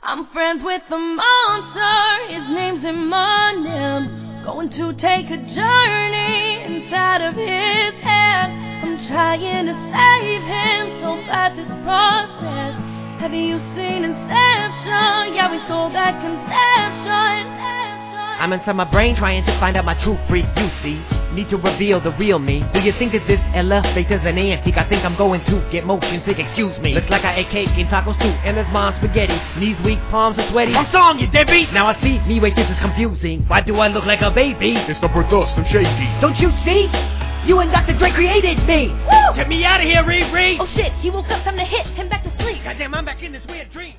I'm friends with the monster, his name's Eminem. Going to take a journey inside of his head. I'm trying to save him, so bad this process. Have you seen Inception? Yeah, we sold that conception. I'm inside my brain trying to find out my true freak, you see. Need to reveal the real me. Do you think that this elevator's an antique? I think I'm going to get motion sick, excuse me. Looks like I ate cake and tacos too, and there's mom's spaghetti. Knees weak, palms are sweaty. Wrong song, you deadbeat! Now I see, me wait, this is confusing. Why do I look like a baby? It's the Dust and Shaky. Don't you see? You and Dr. Dre created me! Woo! Get me out of here, Riri! Oh shit, he woke up, time to hit him back to sleep. Goddamn, I'm back in this weird dream.